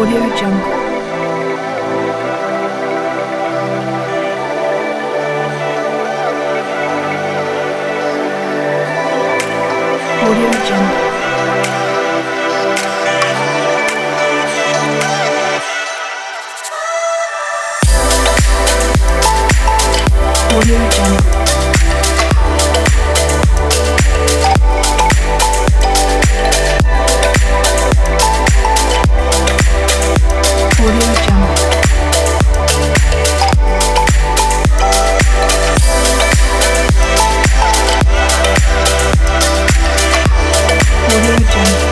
Audio Jungle. Audio Jungle. Audio Jungle. Audio Jungle. Audio Jungle.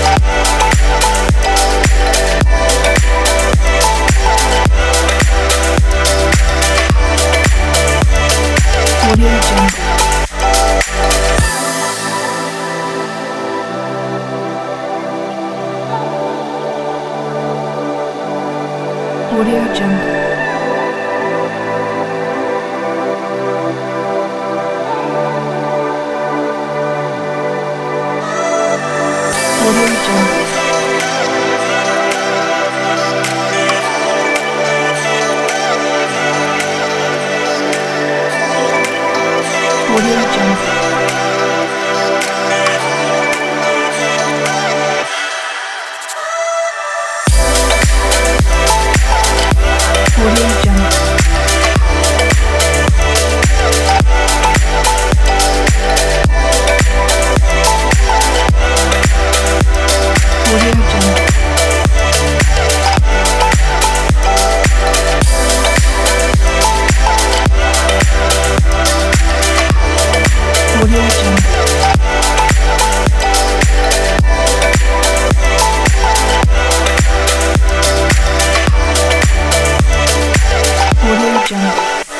Audio Jungle. Audio Jungle. Audio Jungle. Audio Jungle. Audio Jungle. Audio Jungle. Audio Jungle. Audio Jungle.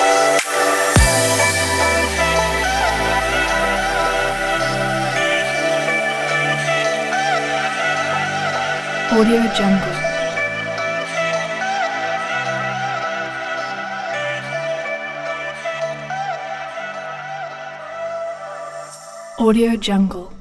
Audio Jungle. Audio Jungle.